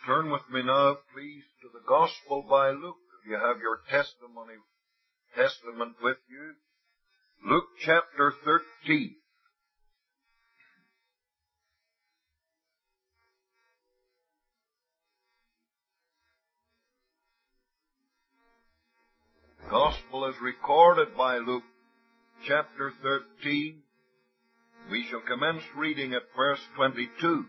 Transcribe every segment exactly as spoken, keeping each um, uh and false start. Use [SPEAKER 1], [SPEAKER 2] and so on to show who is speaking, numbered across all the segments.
[SPEAKER 1] Turn with me now, please, to the Gospel by Luke. If you have your testimony, testament with you, Luke chapter thirteen. The Gospel is recorded by Luke chapter thirteen. We shall commence reading at verse twenty-two.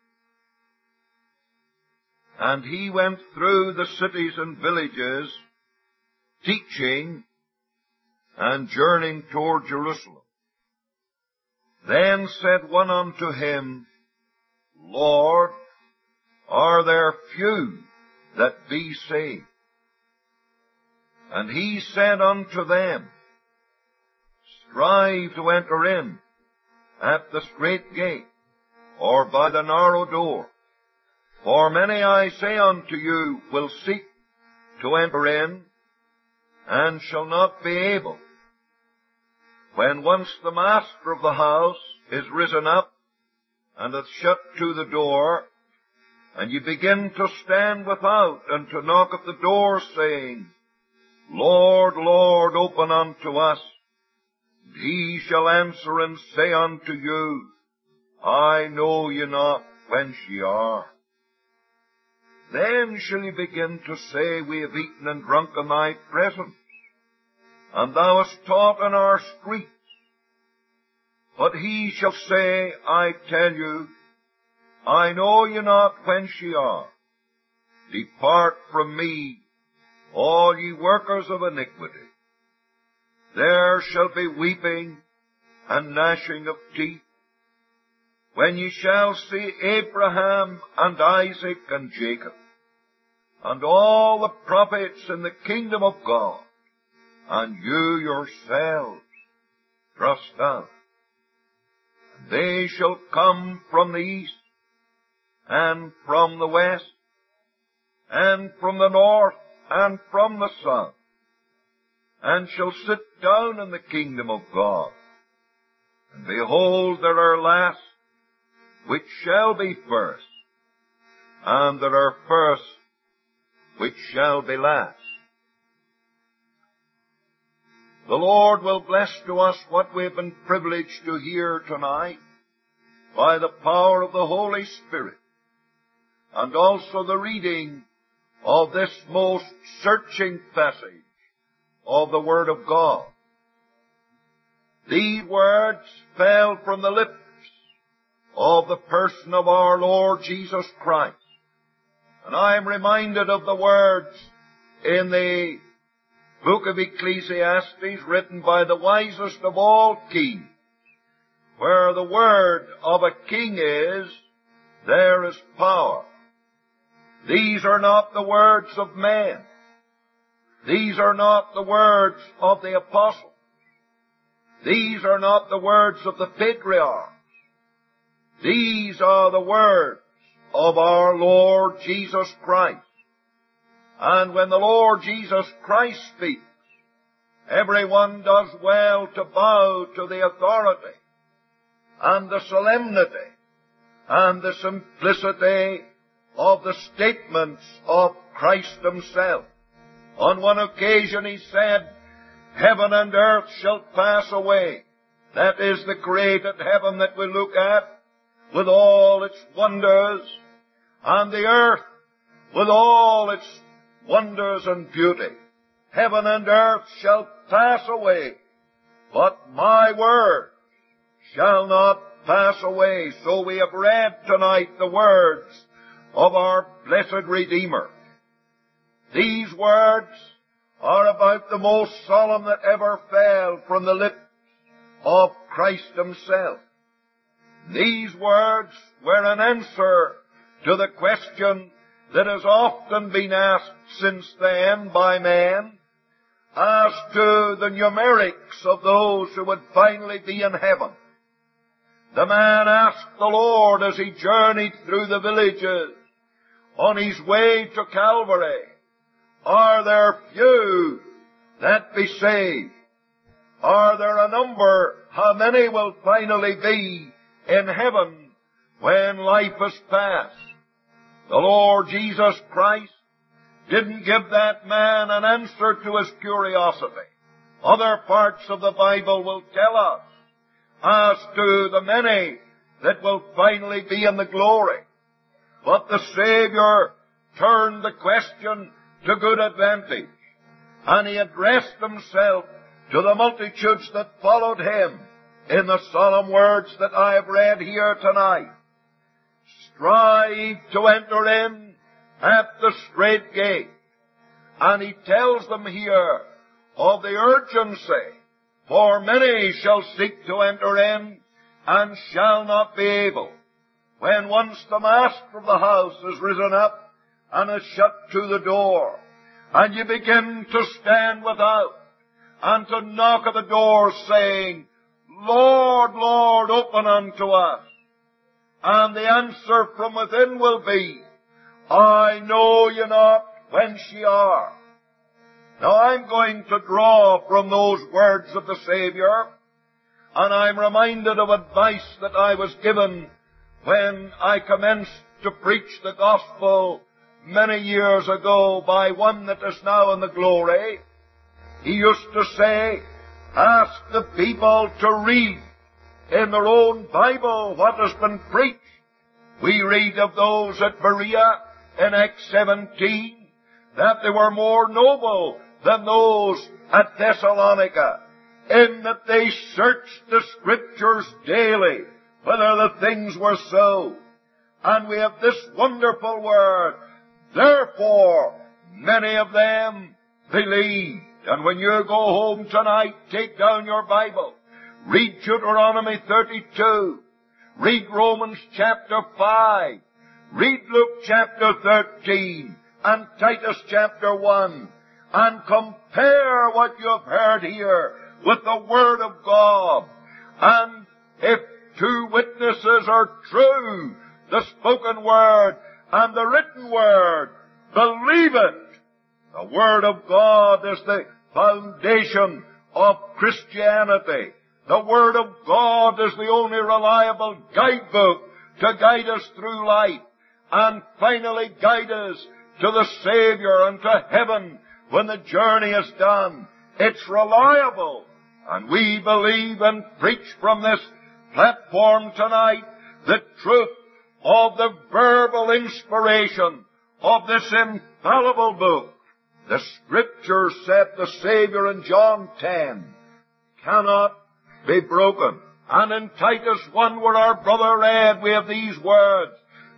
[SPEAKER 1] And he went through the cities and villages, teaching and journeying toward Jerusalem. Then said one unto him, Lord, are there few that be saved? And he said unto them, Strive to enter in at the strait gate, or by the narrow door. For many, I say unto you, will seek to enter in, and shall not be able. When once the master of the house is risen up, and hath shut to the door, and ye begin to stand without, and to knock at the door, saying, Lord, Lord, open unto us. And he shall answer and say unto you, I know ye not whence ye are. Then shall ye begin to say, We have eaten and drunk in thy presence, and thou hast taught in our streets. But he shall say, I tell you, I know ye not whence ye are. Depart from me, all ye workers of iniquity. There shall be weeping and gnashing of teeth, when ye shall see Abraham and Isaac and Jacob, and all the prophets in the kingdom of God, and you yourselves thrust out. And they shall come from the east, and from the west, and from the north, and from the south, and shall sit down in the kingdom of God. And behold, there are last which shall be first, and there are first which shall be last. The Lord will bless to us what we have been privileged to hear tonight by the power of the Holy Spirit, and also the reading of this most searching passage of the Word of God. These words fell from the lips of the person of our Lord Jesus Christ. And I am reminded of the words in the book of Ecclesiastes written by the wisest of all kings, where the word of a king is, there is power. These are not the words of men. These are not the words of the apostles. These are not the words of the patriarchs. These are the words of our Lord Jesus Christ. And when the Lord Jesus Christ speaks, everyone does well to bow to the authority and the solemnity and the simplicity of the statements of Christ himself. On one occasion he said, Heaven and earth shall pass away. That is the created heaven that we look at, with all its wonders, and the earth with all its wonders and beauty. Heaven and earth shall pass away, but my word shall not pass away. So we have read tonight the words of our blessed Redeemer. These words are about the most solemn that ever fell from the lips of Christ himself. These words were an answer to the question that has often been asked since then by men as to the numerics of those who would finally be in heaven. The man asked the Lord as he journeyed through the villages on his way to Calvary, Are there few that be saved? Are there a number? How many will finally be in heaven when life is past? The Lord Jesus Christ didn't give that man an answer to his curiosity. Other parts of the Bible will tell us as to the many that will finally be in the glory. But the Savior turned the question to good advantage, and He addressed Himself to the multitudes that followed Him in the solemn words that I have read here tonight. Strive to enter in at the strait gate. And He tells them here of the urgency, for many shall seek to enter in and shall not be able. When once the master of the house has risen up and has shut to the door, and you begin to stand without and to knock at the door saying, Lord, Lord, open unto us. And the answer from within will be, I know you not whence ye are. Now I'm going to draw from those words of the Savior, and I'm reminded of advice that I was given when I commenced to preach the gospel many years ago by one that is now in the glory. He used to say, ask the people to read in their own Bible what has been preached. We read of those at Berea in Acts seventeen, that they were more noble than those at Thessalonica, in that they searched the Scriptures daily, whether the things were so. And we have this wonderful word, therefore many of them believed. And when you go home tonight, take down your Bible, read Deuteronomy thirty-two, read Romans chapter five, read Luke chapter thirteen, and Titus chapter one, and compare what you have heard here with the Word of God. And if two witnesses are true, the spoken Word and the written Word, believe it. The Word of God is the foundation of Christianity. The Word of God is the only reliable guidebook to guide us through life and finally guide us to the Savior and to heaven when the journey is done. It's reliable. And we believe and preach from this platform tonight the truth of the verbal inspiration of this infallible book. The Scripture, said the Savior in John ten, cannot be broken. And in Titus one, where our brother read, we have these words,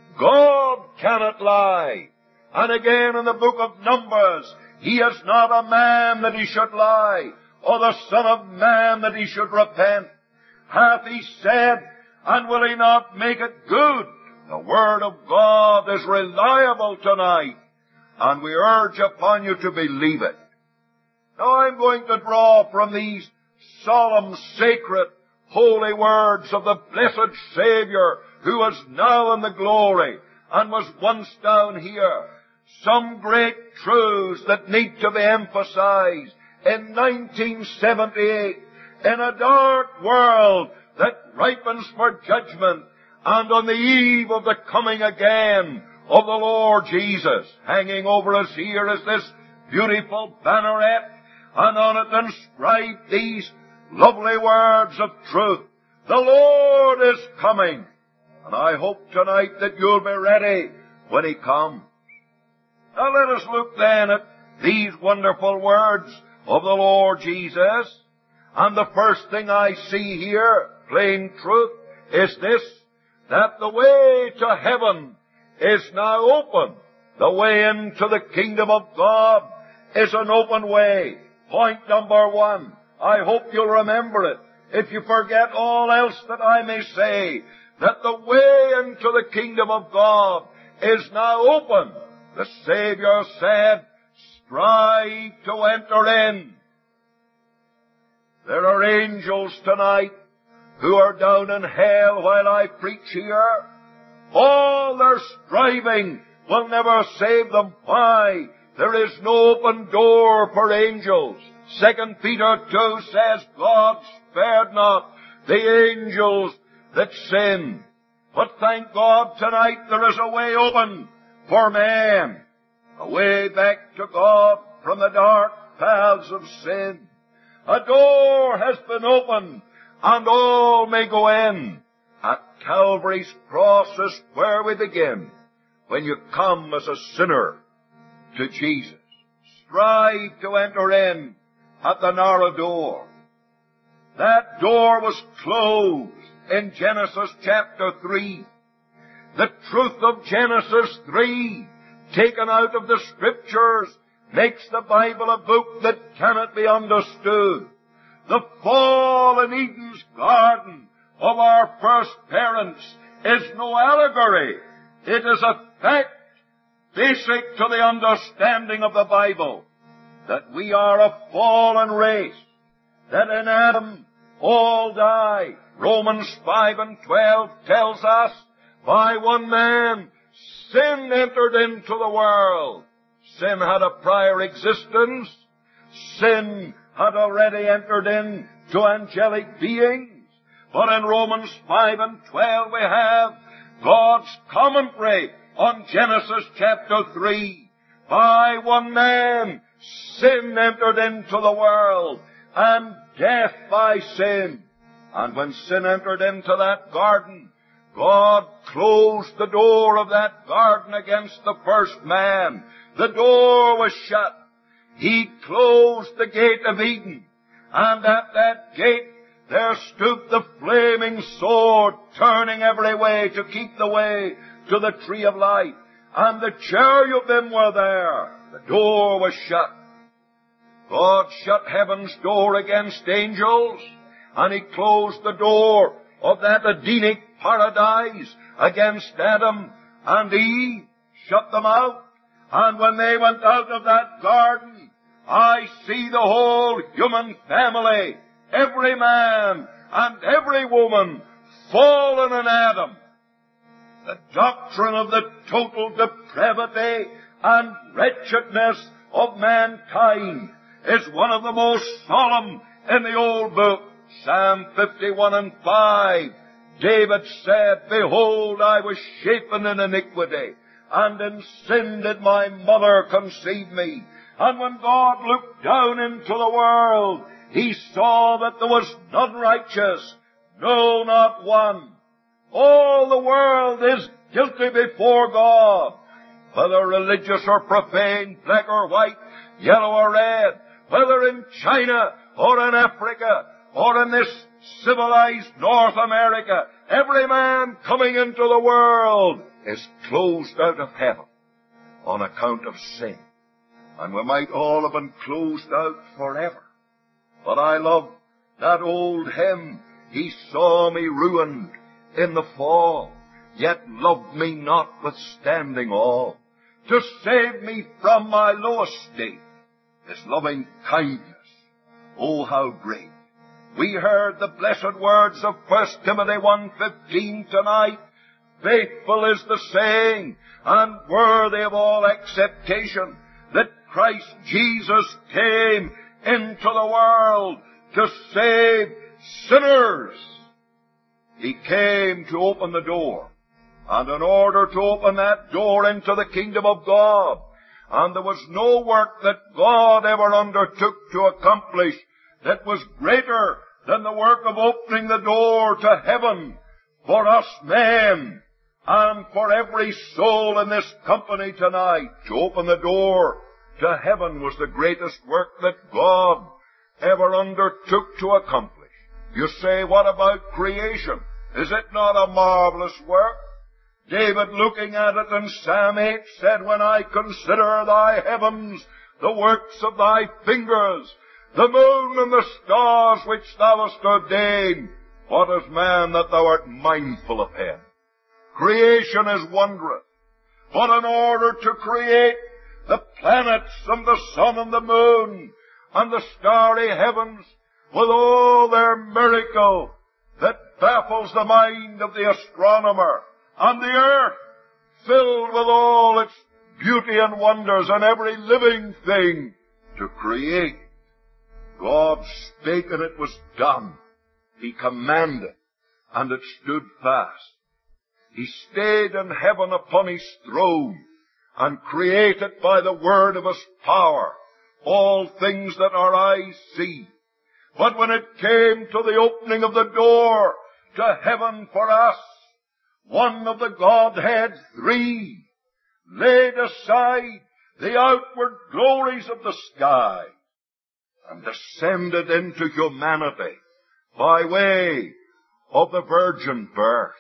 [SPEAKER 1] God cannot lie. And again in the book of Numbers, He is not a man that He should lie, or the Son of Man that He should repent. Hath He said, and will He not make it good? The Word of God is reliable tonight, and we urge upon you to believe it. Now I'm going to draw from these solemn, sacred, holy words of the blessed Savior, who is now in the glory and was once down here, some great truths that need to be emphasized in nineteen seventy-eight, in a dark world that ripens for judgment, and on the eve of the coming again of the Lord Jesus. Hanging over us here is this beautiful banneret, and on it inscribed these lovely words of truth. The Lord is coming. And I hope tonight that you'll be ready when He comes. Now let us look then at these wonderful words of the Lord Jesus. And the first thing I see here, plain truth, is this, that the way to heaven is now open. The way into the kingdom of God is an open way. Point number one. I hope you'll remember it. If you forget all else that I may say, that the way into the kingdom of God is now open. The Savior said, strive to enter in. There are angels tonight who are down in hell while I preach here. All their striving will never save them. Why? There is no open door for angels. Second Peter two says, God spared not the angels that sin. But thank God tonight there is a way open for man, a way back to God from the dark paths of sin. A door has been opened, and all may go in. At Calvary's cross is where we begin. When you come as a sinner to Jesus, strive to enter in at the narrow door. That door was closed in Genesis chapter three. The truth of Genesis three, taken out of the Scriptures, makes the Bible a book that cannot be understood. The fall in Eden's garden of our first parents is no allegory. It is a fact basic to the understanding of the Bible, that we are a fallen race, that in Adam all die. Romans five and twelve tells us, by one man sin entered into the world. Sin had a prior existence. Sin had already entered into angelic beings. But in Romans five and twelve we have God's commentary on Genesis chapter three. By one man sin entered into the world, and death by sin. And when sin entered into that garden, God closed the door of that garden against the first man. The door was shut. He closed the gate of Eden. And at that gate there stood the flaming sword, turning every way to keep the way to the tree of life. And the cherubim were there. The door was shut. God shut heaven's door against angels, and He closed the door of that Edenic paradise against Adam and Eve, shut them out. And when they went out of that garden, I see the whole human family, every man and every woman, fallen in Adam. The doctrine of the total depravity and wretchedness of mankind is one of the most solemn in the old book. Psalm fifty-one and five. David said, Behold, I was shapen in iniquity, and in sin did my mother conceive me. And when God looked down into the world, He saw that there was none righteous, no, not one. All the world is guilty before God, whether religious or profane, black or white, yellow or red, whether in China or in Africa or in this civilized North America. Every man coming into the world is closed out of heaven on account of sin. And we might all have been closed out forever. But I love that old hymn, He saw me ruined in the fall, yet loved me notwithstanding all, to save me from my low estate. His loving kindness, oh how great. We heard the blessed words of First Timothy one fifteen tonight. Faithful is the saying, and worthy of all acceptation, that Christ Jesus came into the world to save sinners. He came to open the door. And in order to open that door into the kingdom of God, and there was no work that God ever undertook to accomplish that was greater than the work of opening the door to heaven for us men and for every soul in this company tonight. To open the door to heaven was the greatest work that God ever undertook to accomplish. You say, what about creation? Is it not a marvelous work? David, looking at it in Psalm eight, said, When I consider thy heavens, the works of thy fingers, the moon and the stars which thou hast ordained, what is man that thou art mindful of him? Creation is wondrous. But in order to create the planets and the sun and the moon and the starry heavens with all their miracle that baffles the mind of the astronomer, and the earth filled with all its beauty and wonders and every living thing to create, God spake and it was done. He commanded and it stood fast. He stayed in heaven upon His throne, and created by the word of His power all things that our eyes see. But when it came to the opening of the door to heaven for us, one of the Godhead three laid aside the outward glories of the sky and descended into humanity by way of the virgin birth.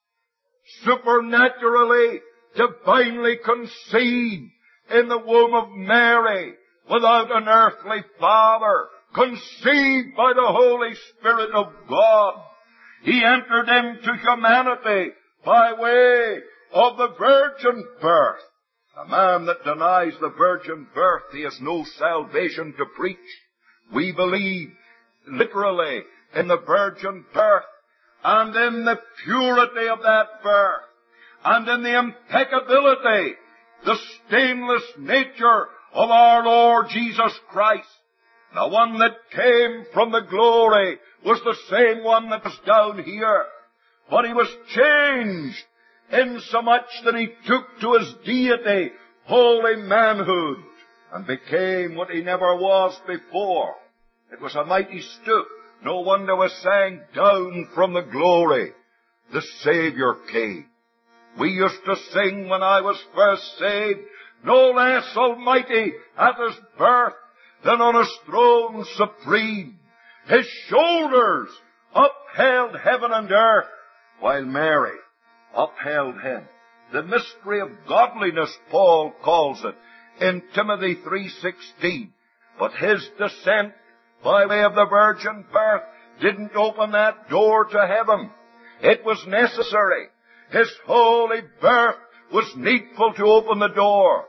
[SPEAKER 1] Supernaturally, divinely conceived in the womb of Mary without an earthly father, conceived by the Holy Spirit of God, He entered into humanity by way of the virgin birth. A man that denies the virgin birth, he has no salvation to preach. We believe literally in the virgin birth and in the purity of that birth and in the impeccability, the stainless nature of our Lord Jesus Christ. The one that came from the glory was the same one that was down here. But He was changed insomuch that He took to His deity holy manhood and became what He never was before. It was a mighty stoop. No wonder we sang, down from the glory the Savior came. We used to sing when I was first saved, no less almighty at His birth than on His throne supreme. His shoulders upheld heaven and earth, while Mary upheld Him. The mystery of godliness, Paul calls it in Timothy three sixteen. But His descent by way of the virgin birth didn't open that door to heaven. It was necessary. His holy birth was needful to open the door.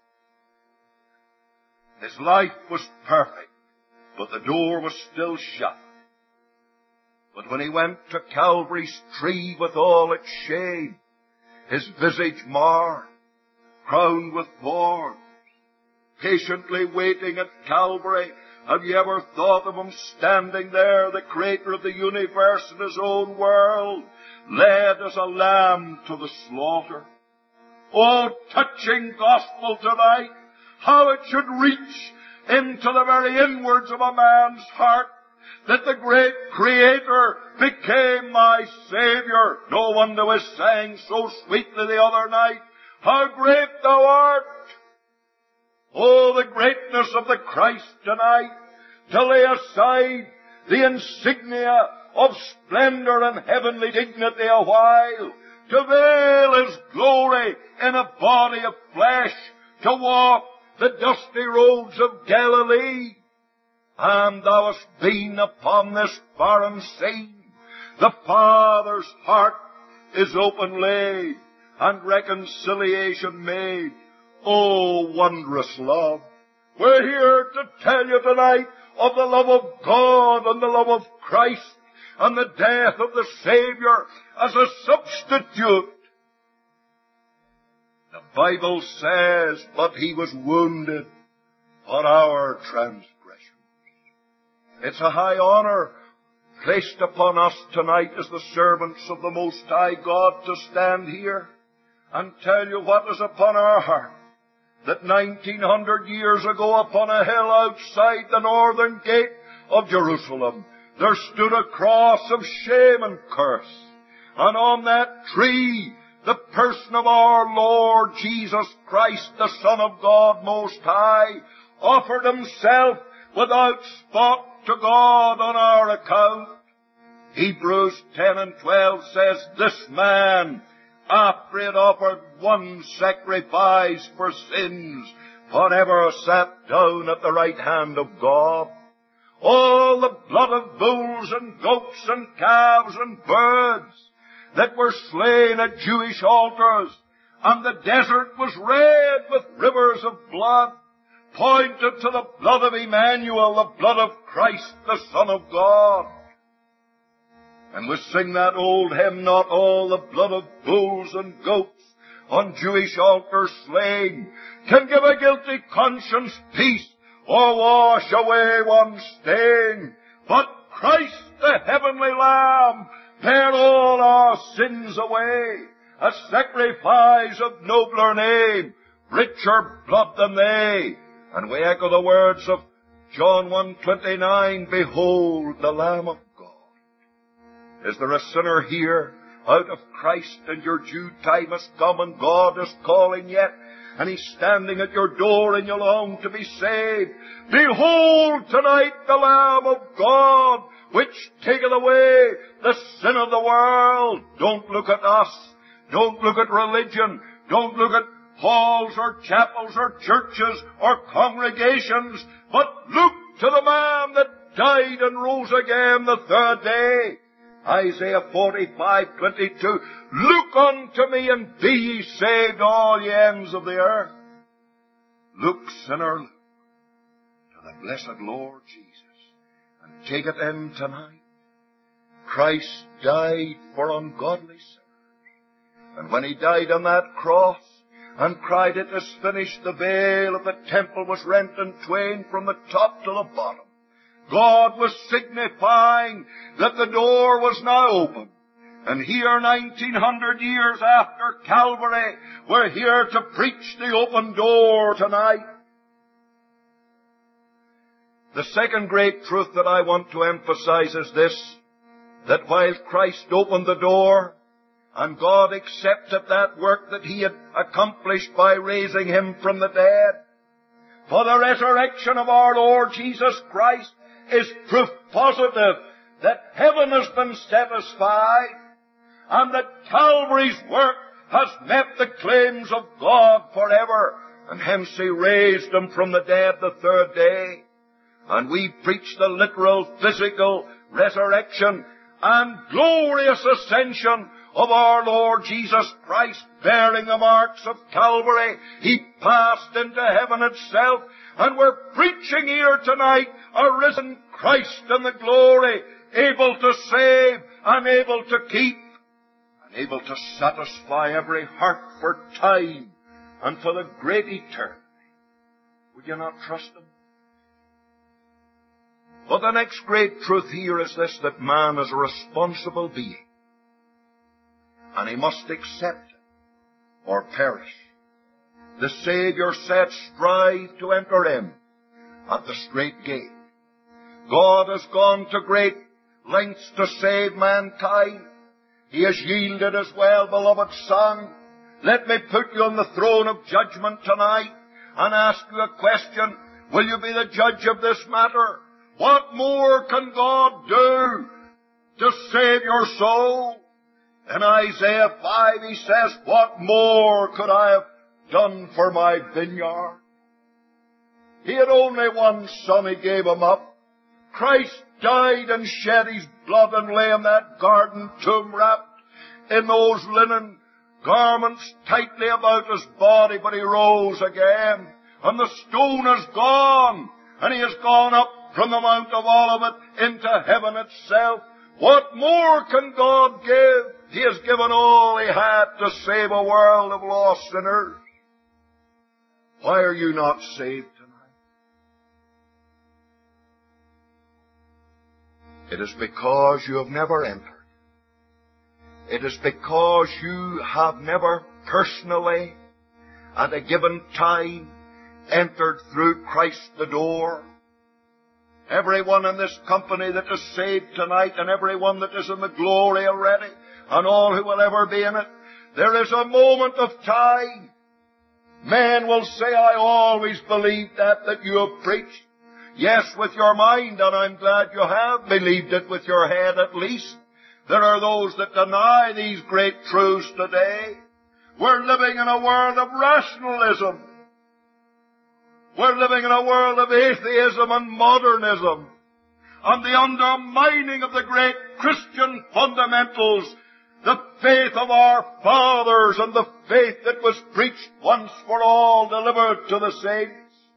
[SPEAKER 1] His life was perfect, but the door was still shut. But when He went to Calvary's tree with all its shame, His visage marred, crowned with thorns, patiently waiting at Calvary. Have you ever thought of Him standing there, the Creator of the universe in His own world, led as a lamb to the slaughter? Oh, touching gospel tonight, how it should reach into the very inwards of a man's heart, that the great Creator became my Savior. No wonder we sang so sweetly the other night, how great Thou art. Oh, the greatness of the Christ tonight, to lay aside the insignia of splendor and heavenly dignity a while, to veil His glory in a body of flesh, to walk the dusty roads of Galilee. And Thou hast been upon this foreign scene. The Father's heart is open laid, and reconciliation made. Oh, wondrous love! We're here to tell you tonight of the love of God and the love of Christ and the death of the Savior as a substitute. The Bible says, but He was wounded for our transgressions. It's a high honor placed upon us tonight as the servants of the Most High God to stand here and tell you what is upon our heart. That nineteen hundred years ago upon a hill outside the northern gate of Jerusalem, there stood a cross of shame and curse. And on that tree, the person of our Lord Jesus Christ, the Son of God Most High, offered Himself without spot to God on our account. Hebrews ten and twelve says, this man, after He had offered one sacrifice for sins, forever sat down at the right hand of God. All the blood of bulls and goats and calves and birds that were slain at Jewish altars, and the desert was red with rivers of blood, pointed to the blood of Emmanuel, the blood of Christ, the Son of God. And we sing that old hymn, not all the blood of bulls and goats on Jewish altars slain can give a guilty conscience peace or wash away one stain. But Christ, the heavenly Lamb, bare all our sins away, a sacrifice of nobler name, richer blood than they. And we echo the words of John one twenty-nine, behold the Lamb of God. Is there a sinner here out of Christ, and your due time has come, and God is calling yet, and He's standing at your door, and you long to be saved? Behold tonight the Lamb of God, which taketh away the sin of the world. Don't look at us. Don't look at religion. Don't look at halls or chapels or churches or congregations, but look to the man that died and rose again the third day. Isaiah forty-five twenty-two, look unto me and be ye saved, all ye ends of the earth. Look, sinner, to the blessed Lord Jesus, and take it in tonight. Christ died for ungodly sinners. And when He died on that cross and cried, it is finished, the veil of the temple was rent in twain from the top to the bottom. God was signifying that the door was now open. And here, nineteen hundred years after Calvary, we're here to preach the open door tonight. The second great truth that I want to emphasize is this, that while Christ opened the door, and God accepted that work that He had accomplished by raising Him from the dead, for the resurrection of our Lord Jesus Christ is proof positive that heaven has been satisfied, and that Calvary's work has met the claims of God forever, and hence He raised Him from the dead the third day. And we preach the literal, physical resurrection and glorious ascension of our Lord Jesus Christ, bearing the marks of Calvary. He passed into heaven itself, and we're preaching here tonight a risen Christ in the glory, able to save and able to keep, and able to satisfy every heart for time and for the great eternity. Would you not trust Him? But the next great truth here is this, that man is a responsible being, and he must accept it or perish. The Savior said, strive to enter in at the strait gate. God has gone to great lengths to save mankind. He has yielded His well-beloved Son. Let me put you on the throne of judgment tonight and ask you a question. Will you be the judge of this matter? What more can God do to save your soul? In Isaiah five He says, what more could I have done for my vineyard? He had only one son, He gave him up. Christ died and shed His blood and lay in that garden tomb, wrapped in those linen garments tightly about His body, but He rose again. And the stone is gone, and He has gone up from the Mount of Olivet into heaven itself. What more can God give? He has given all He had to save a world of lost sinners. Why are you not saved tonight? It is because you have never entered. It is because you have never personally, at a given time, entered through Christ the door. Everyone in this company that is saved tonight, and everyone that is in the glory already, and all who will ever be in it, there is a moment of time. Men will say, I always believed that, that you have preached. Yes, with your mind, and I'm glad you have believed it with your head at least. There are those that deny these great truths today. We're living in a world of rationalism. We're living in a world of atheism and modernism, and the undermining of the great Christian fundamentals, the faith of our fathers and the faith that was preached once for all, delivered to the saints,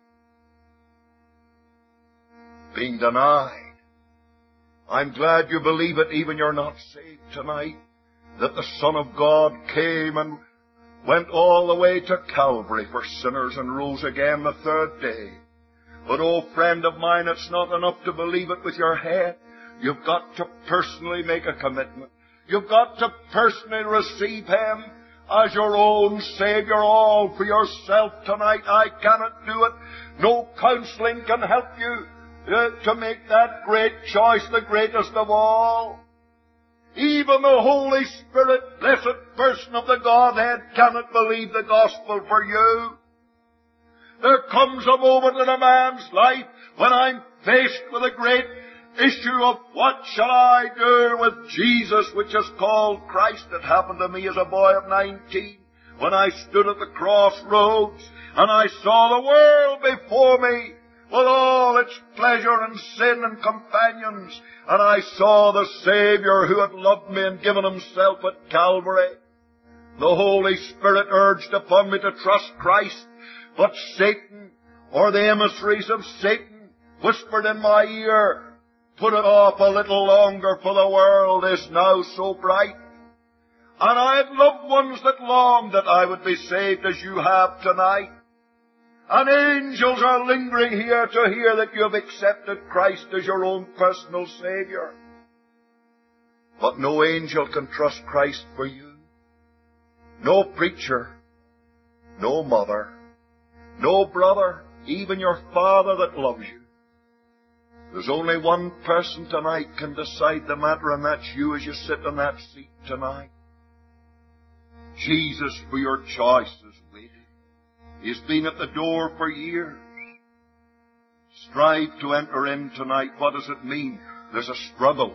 [SPEAKER 1] being denied. I'm glad you believe it, even you're not saved tonight, that the Son of God came and went all the way to Calvary for sinners and rose again the third day. But, oh, friend of mine, it's not enough to believe it with your head. You've got to personally make a commitment. You've got to personally receive Him as your own Savior all for yourself tonight. I cannot do it. No counseling can help you uh, to make that great choice, the greatest of all. Even the Holy Spirit, blessed person of the Godhead, cannot believe the gospel for you. There comes a moment in a man's life when I'm faced with a great issue of what shall I do with Jesus, which is called Christ. It happened to me as a boy of nineteen when I stood at the crossroads and I saw the world before me with all its pleasure and sin and companions, and I saw the Savior who had loved me and given Himself at Calvary. The Holy Spirit urged upon me to trust Christ, but Satan, or the emissaries of Satan, whispered in my ear, put it off a little longer, for the world is now so bright. And I had loved ones that longed that I would be saved as you have tonight. And angels are lingering here to hear that you have accepted Christ as your own personal Savior. But no angel can trust Christ for you. No preacher, no mother, no brother, even your father that loves you. There's only one person tonight can decide the matter, and that's you as you sit in that seat tonight. Jesus, for your choice, is waiting. He's been at the door for years. Strive to enter in tonight. What does it mean? There's a struggle.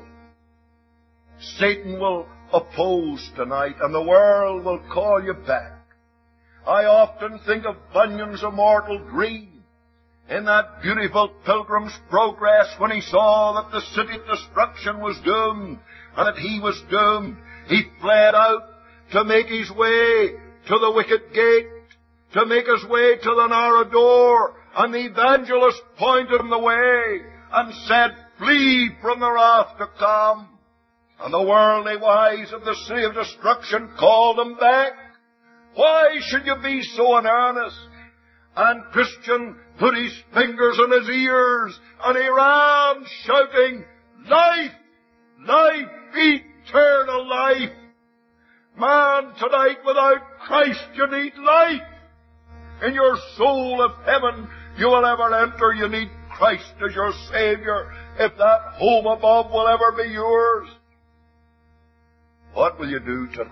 [SPEAKER 1] Satan will oppose tonight, and the world will call you back. I often think of Bunyan's immortal dream in that beautiful Pilgrim's Progress when he saw that the city of destruction was doomed and that he was doomed. He fled out to make his way to the wicket gate, to make his way to the narrow door, and the evangelist pointed him the way and said, flee from the wrath to come. And the worldly wise of the city of destruction called him back. Why should you be so in earnest? And Christian put his fingers in his ears, and he ran shouting, life, life, eternal life. Man, tonight without Christ you need life. In your soul of heaven you will ever enter, you need Christ as your Savior, if that home above will ever be yours. What will you do tonight?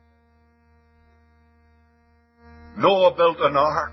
[SPEAKER 1] Noah built an ark.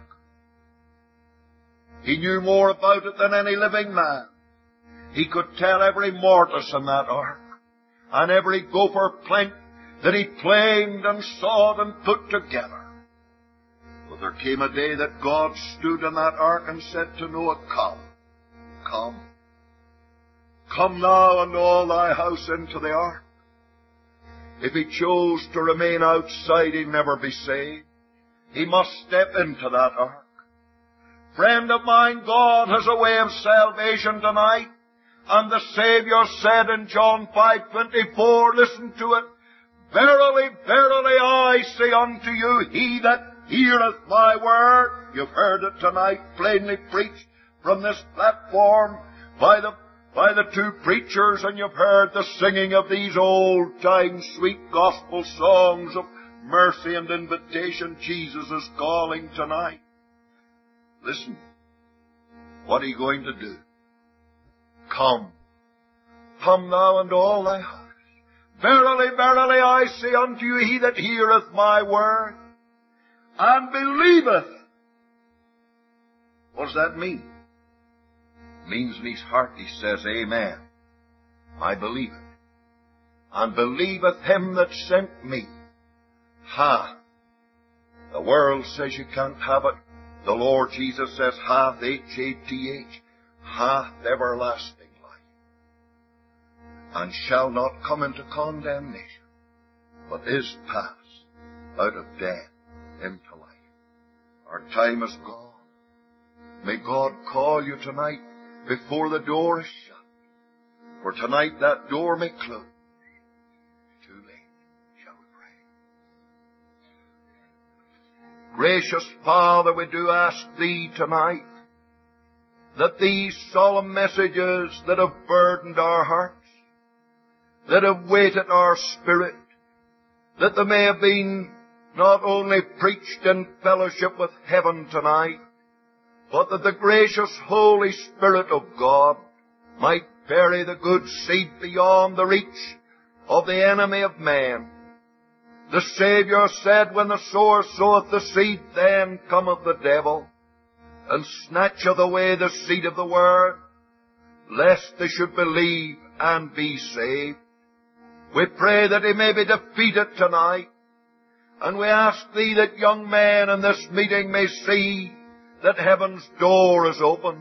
[SPEAKER 1] He knew more about it than any living man. He could tell every mortise in that ark, and every gopher plank that he planed and sawed and put together. But there came a day that God stood in that ark and said to Noah, come, come. Come now and all thy house into the ark. If he chose to remain outside, he'd never be saved. He must step into that ark. Friend of mine, God has a way of salvation tonight. And the Savior said in John five twenty-four, listen to it, verily, verily, I say unto you, he that heareth my word. You've heard it tonight plainly preached from this platform by the by the two preachers, and you've heard the singing of these old-time sweet gospel songs of mercy and invitation. Jesus is calling tonight. Listen, what are you going to do? Come. Come thou and all thy house. Verily, verily, I say unto you, he that heareth my word and believeth. What does that mean? It means in his heart he says, amen. I believe it. And believeth him that sent me. Ha! The world says you can't have it. The Lord Jesus says, hath, H A T H, hath everlasting life, and shall not come into condemnation, but is passed out of death into life. Our time is gone. May God call you tonight before the door is shut, for tonight that door may close. Too late, shall we pray. Gracious Father, we do ask Thee tonight that these solemn messages that have burdened our hearts, that have weighted our spirit, that they may have been not only preached in fellowship with heaven tonight, but that the gracious Holy Spirit of God might bury the good seed beyond the reach of the enemy of man. The Saviour said, when the sower soweth the seed, then cometh the devil, and snatcheth away the seed of the word, lest they should believe and be saved. We pray that he may be defeated tonight, and we ask Thee that young men in this meeting may see that heaven's door is open,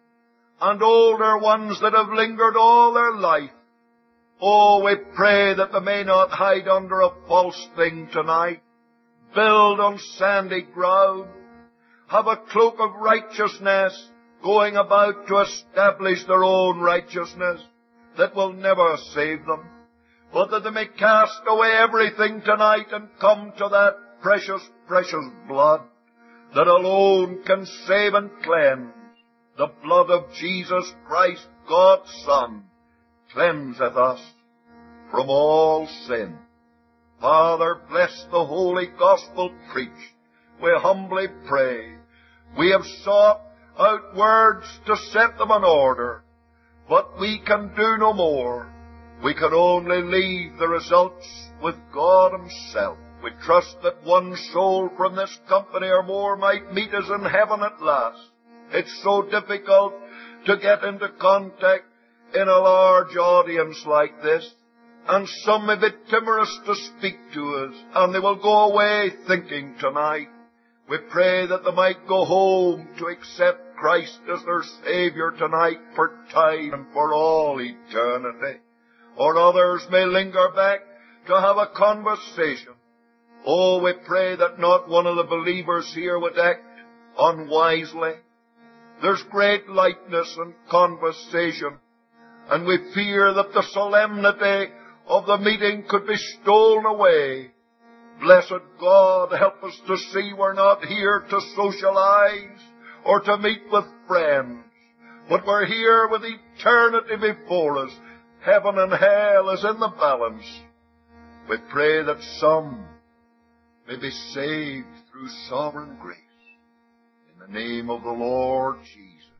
[SPEAKER 1] and older ones that have lingered all their life, oh, we pray that they may not hide under a false thing tonight, build on sandy ground, have a cloak of righteousness, going about to establish their own righteousness that will never save them, but that they may cast away everything tonight and come to that precious, precious blood that alone can save and cleanse. The blood of Jesus Christ, God's Son, cleanseth us from all sin. Father, bless the holy gospel preached. We humbly pray. We have sought out words to set them in order, but we can do no more. We can only leave the results with God Himself. We trust that one soul from this company or more might meet us in heaven at last. It's so difficult to get into contact in a large audience like this, and some may be timorous to speak to us, and they will go away thinking tonight. We pray that they might go home to accept Christ as their Saviour tonight for time and for all eternity. Or others may linger back to have a conversation. Oh, we pray that not one of the believers here would act unwisely. There's great lightness in conversation, and we fear that the solemnity of the meeting could be stolen away. Blessed God, help us to see we're not here to socialize or to meet with friends, but we're here with eternity before us. Heaven and hell is in the balance. We pray that some may be saved through sovereign grace. In the name of the Lord Jesus.